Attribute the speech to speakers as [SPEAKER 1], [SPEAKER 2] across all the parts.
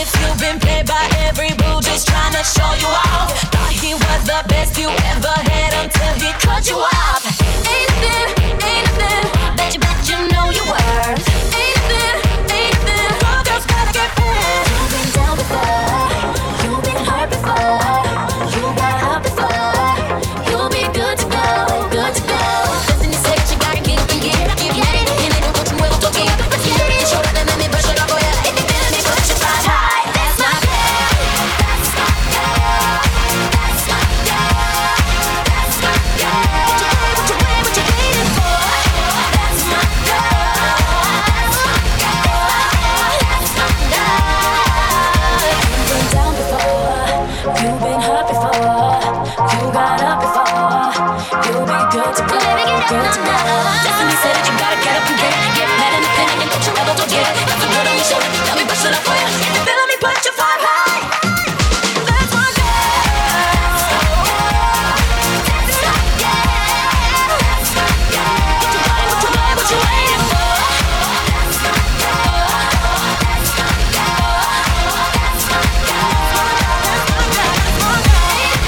[SPEAKER 1] if you've been played by every boo, just trying to show you off. Thought he was the best you ever had until he cut you off. Ain't nothing that you know you worth. Ain't nothing, all girls gotta get paid. You've been down before, you've been hurt before, you got out before. You'll be good to go, good to go. Destiny said you gotta give it, give it. Y no hay mucho nuevo, toque. It's shorter than let me brush it off, oh yeah. If you feel me, push your side high. That's my girl, that's my girl, that's my girl, that's my girl. What you waiting for? That's my girl, that's my girl, that's my girl. You've been down before, you've been hurt before, you got up before. You'll be good to go, good to go. Destiny said that you gotta get up and get mad in the pen and don't you ever forget. Got the blood on your shoulder, let me brush it off for you. If you feelin' me, put your five high. That's my girl. That's my girl. That's my girl. What you waiting for? That's my girl. That's my girl. That's my girl. That's my girl.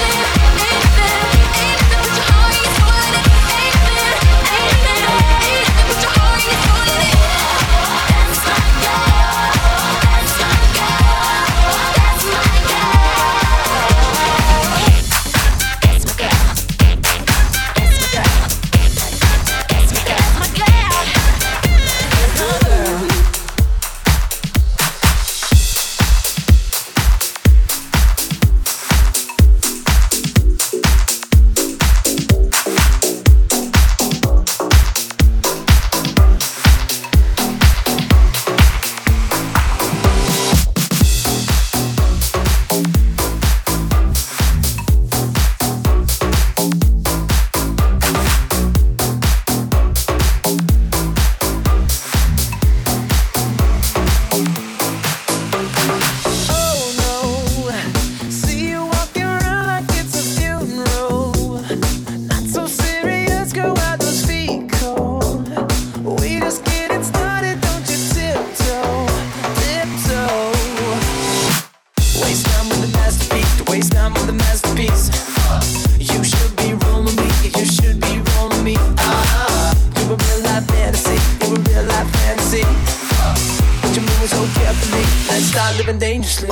[SPEAKER 2] Living dangerously.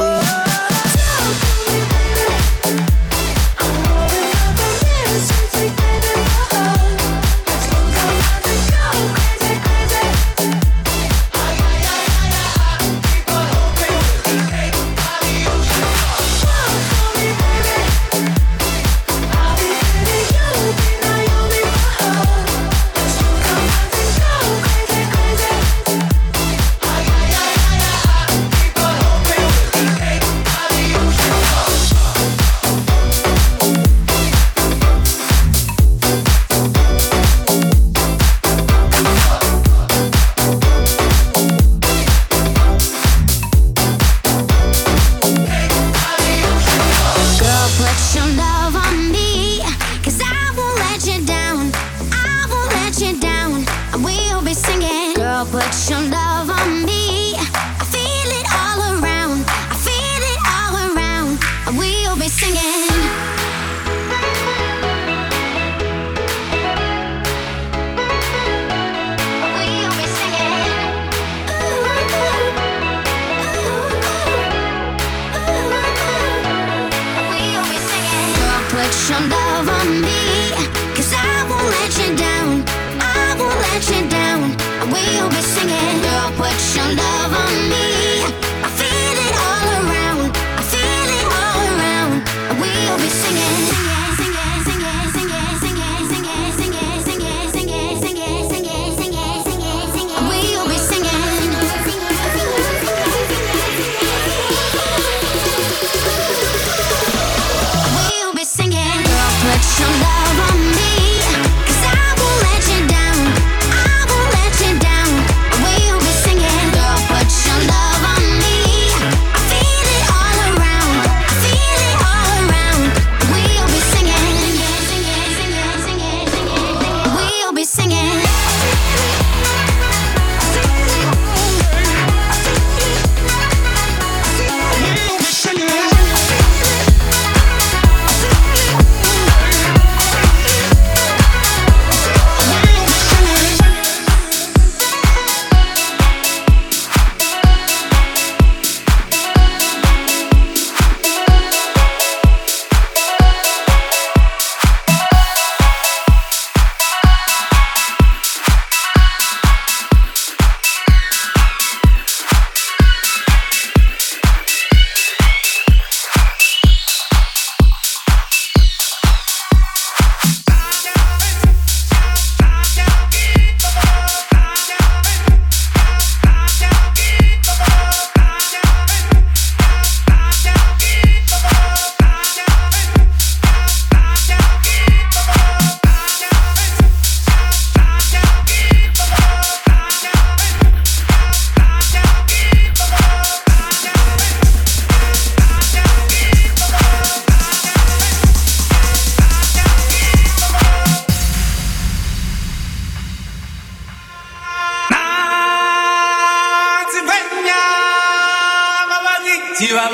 [SPEAKER 1] Some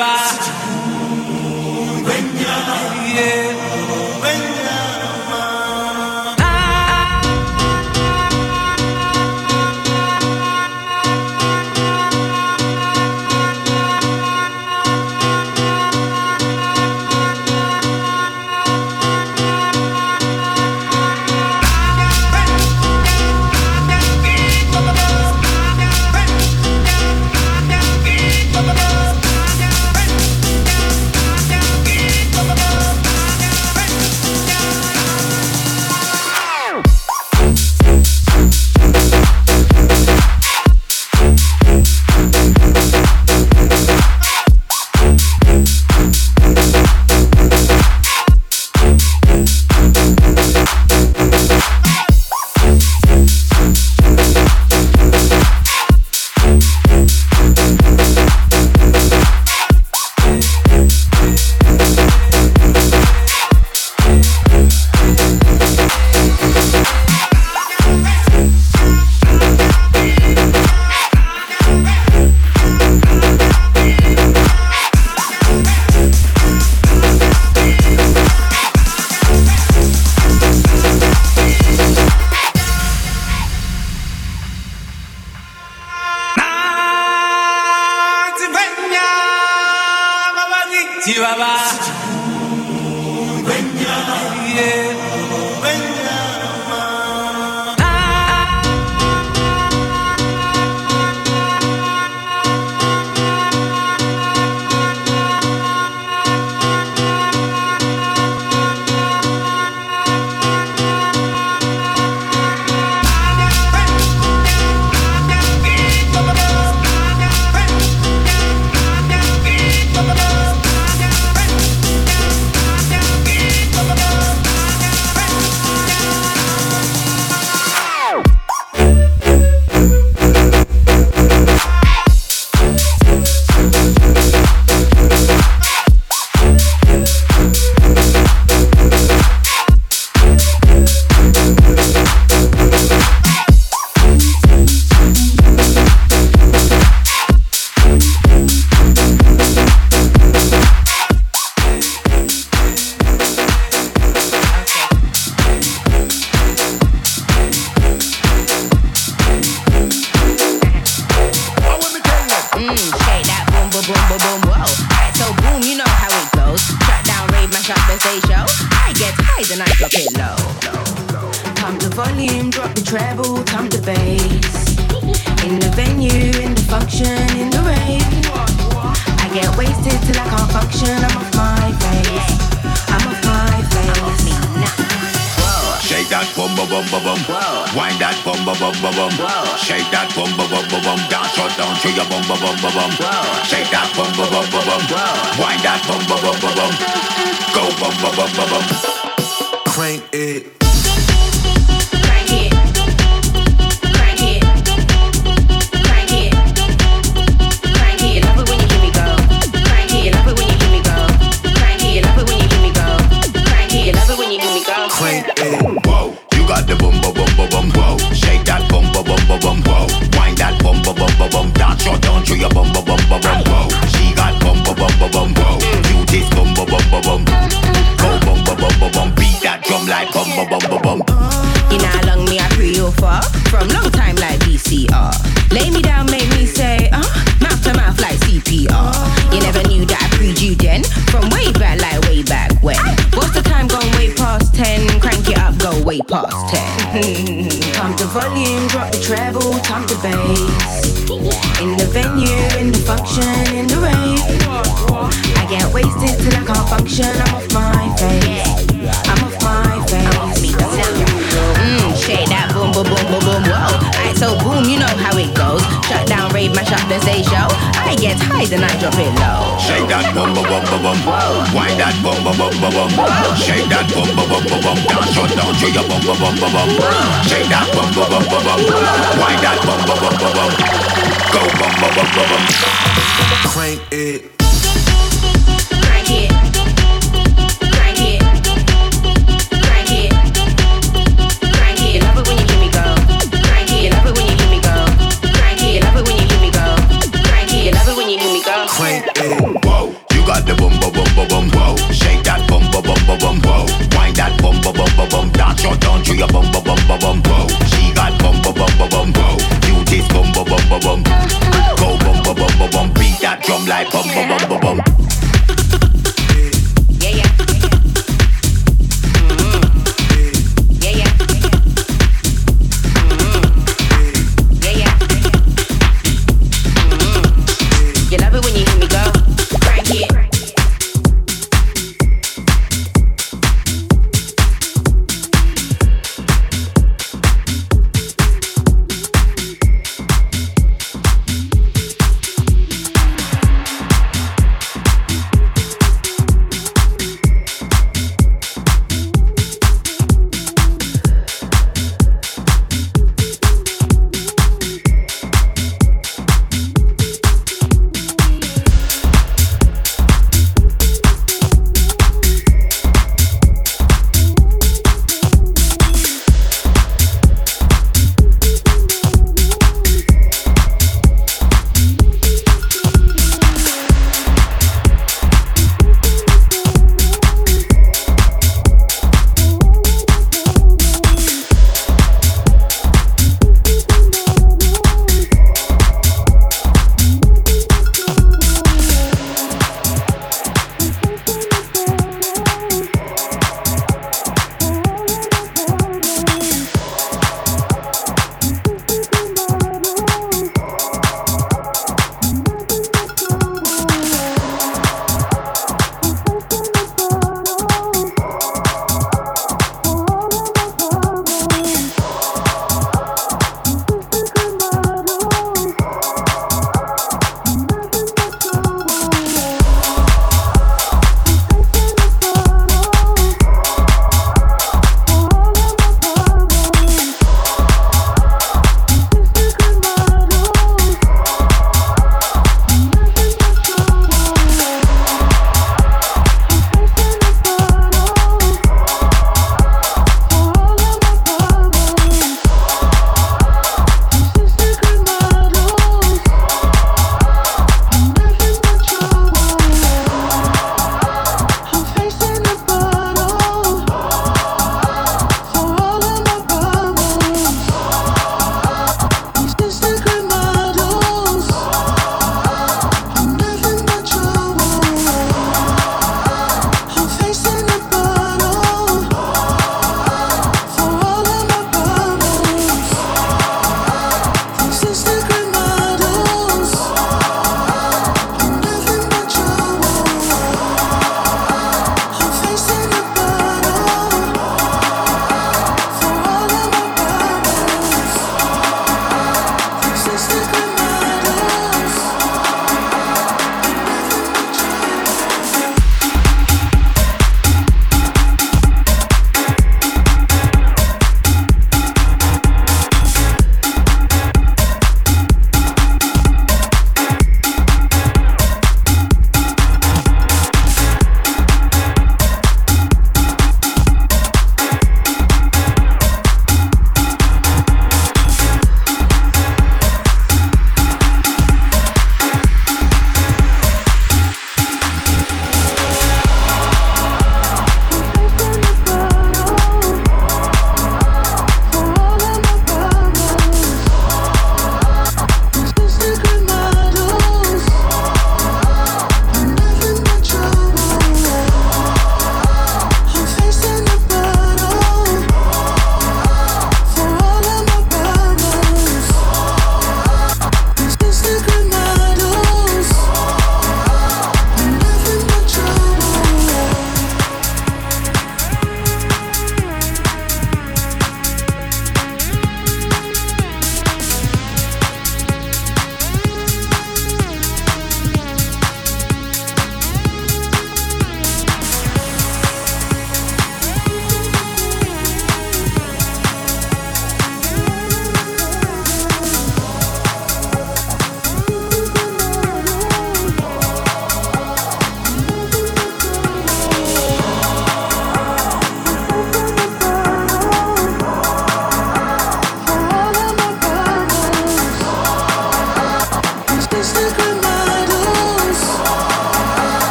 [SPEAKER 2] Whoa.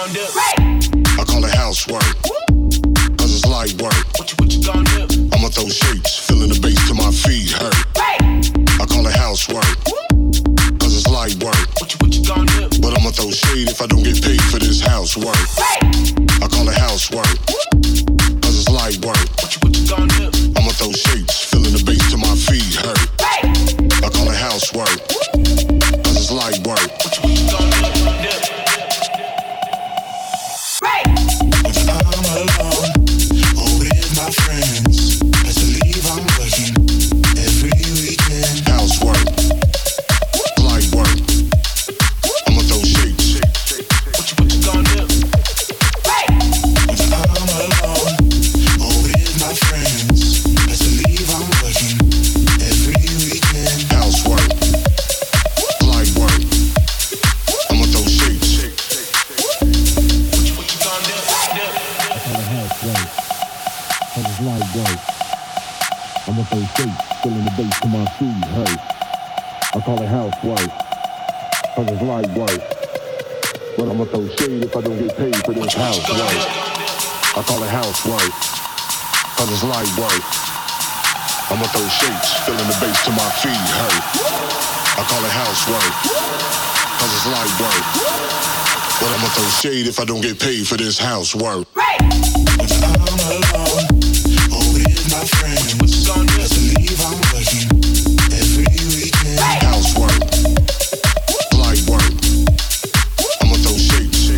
[SPEAKER 2] I call it housework, cause it's light work. What you gonna do? I'ma throw shapes, feeling the bass till my feet hurt. I call it housework, cause it's light work. What you gonna do? But I'ma throw shade if I don't get paid for this housework. I call it housework, cause it's light work. What you gonna do? I'ma throw shapes, feeling the bass till my feet hurt. I call it housework, cause it's light work. What you gonna do? Friends, best believe I'm working every weekend. Housework, light work. I'ma throw shapes. What you gonna do? If I'm alone or with my friends, best believe I'm working every weekend. Housework, light work. I'ma throw shapes. What you gonna do? Housework. Cause it's light work. I'ma throw shapes, feeling the bass till my feet hurt. I call it housework, cause it's light work. But I'ma throw shade if I don't get paid for this housework. I call it housework, cause it's light work. I'ma throw shapes, feeling the bass till my feet hurt. I call it housework, cause it's light work. But I'ma throw shade if I don't get paid for this housework. If I'm alone or with my friends, best believe I'm working every weekend. Housework, light work. I'ma throw shapes.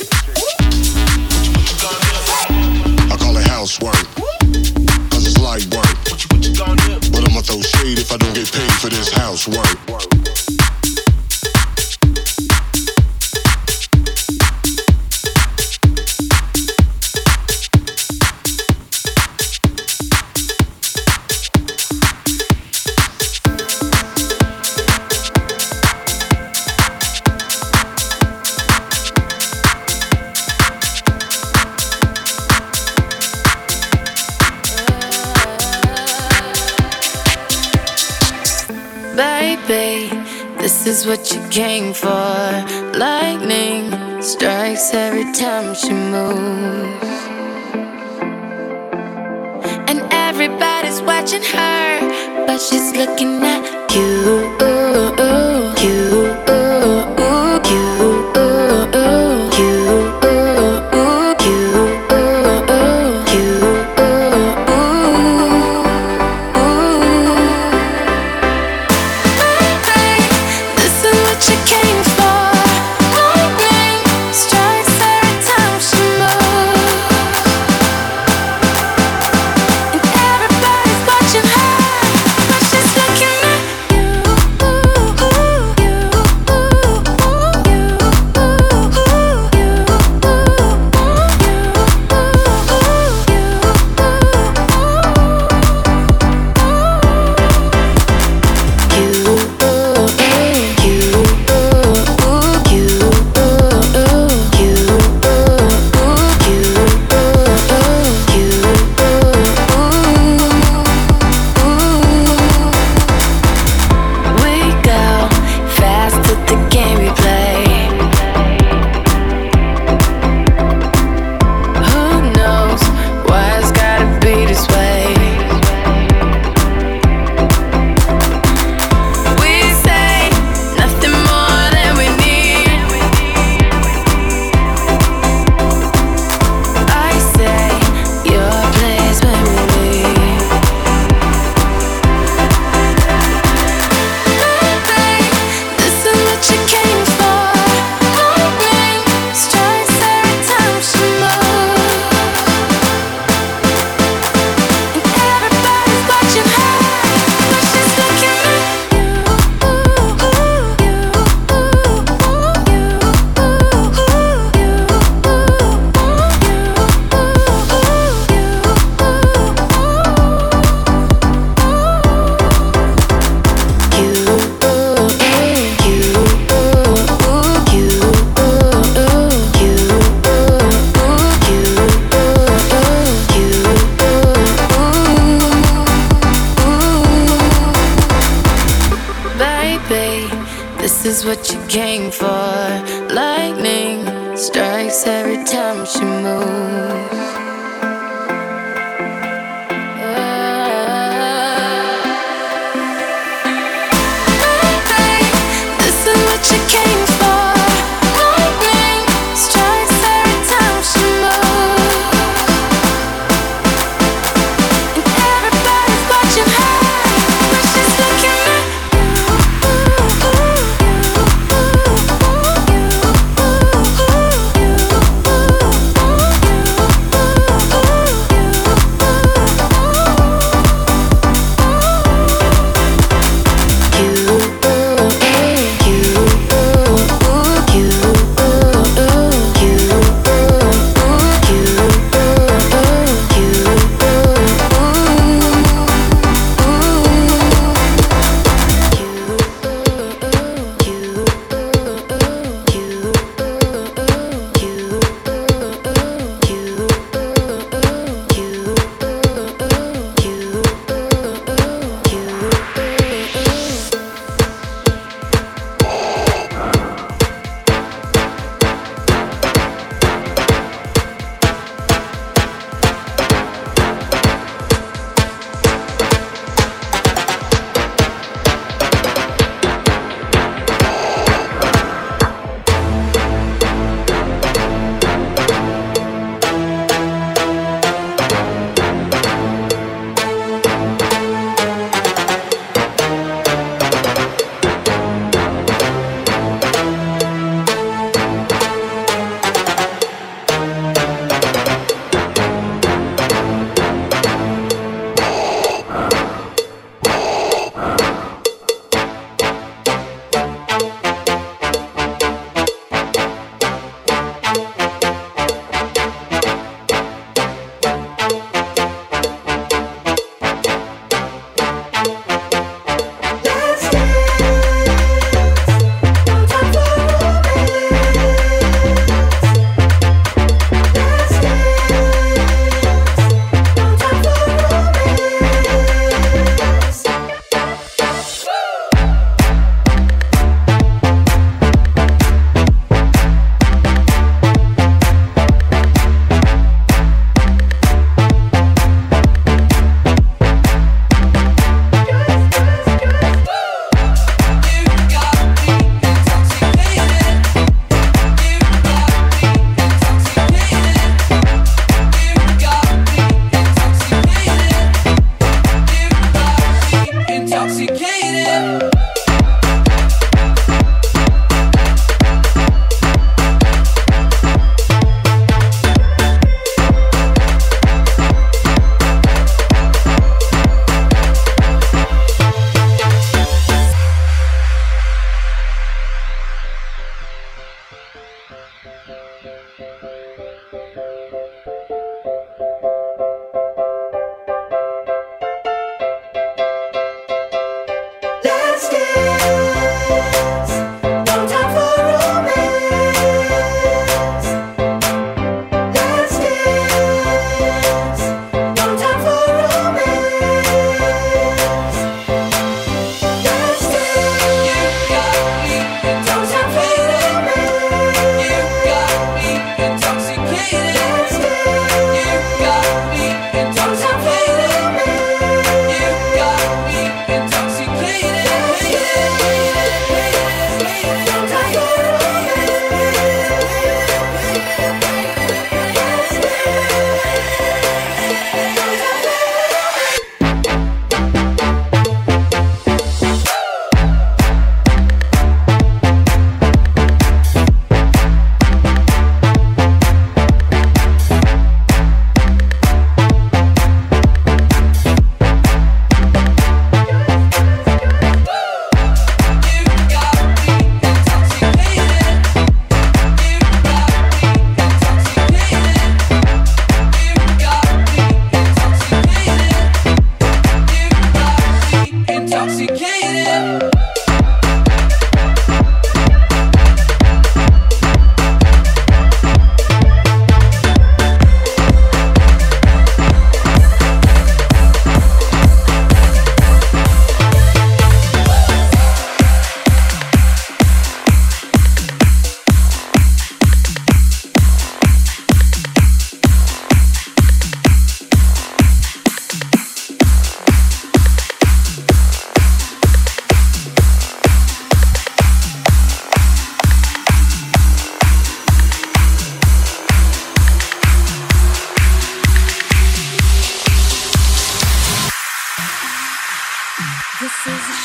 [SPEAKER 2] I call it housework, cause it's light work. But I'ma throw shade if I don't get paid for this housework.
[SPEAKER 1] Baby, this is what you came for. Lightning strikes every time she moves, and everybody's watching her, but she's looking at you. Watching her, but she's looking at you. every time she moves. This is what you came for. Lightning strikes every time she moves, and everybody's watching her, but she's looking at you.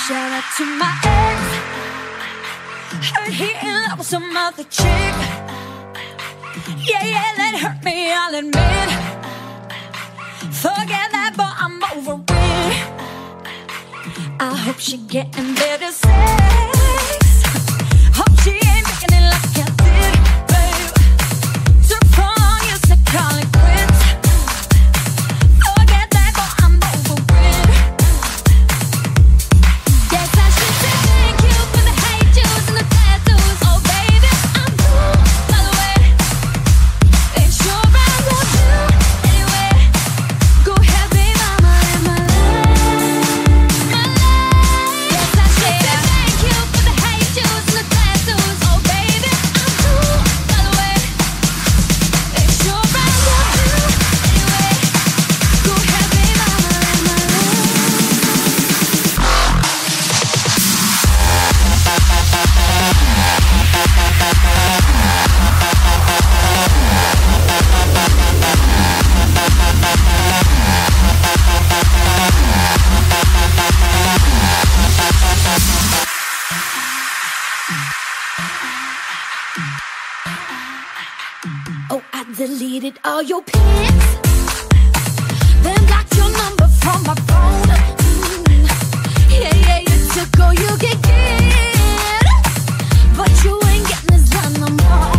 [SPEAKER 1] Shout out to my ex. Heard he in love with some other chick. Yeah, yeah, that hurt me, I'll admit. Forget that, but I'm over it. I hope she getting better sex. Hope she ain't making it like I did, babe. Took so long, you said call it quits. Forget that, but I'm over it. Yes, I should say thank you for the hate juice and the tattoos. Oh baby, I'm cool, by the way. Ain't sure I love you anyway. Go ahead, be mama in my life, my life. Yes, I should say thank you for the hate juice and the tattoos. Oh baby, I'm cool, by the way. Ain't sure I love you anyway. Go ahead, be mama in my life. Oh, I deleted all your pics, then blocked your number from my phone. Yeah, yeah, you took all you could get, but you ain't getting this done no more.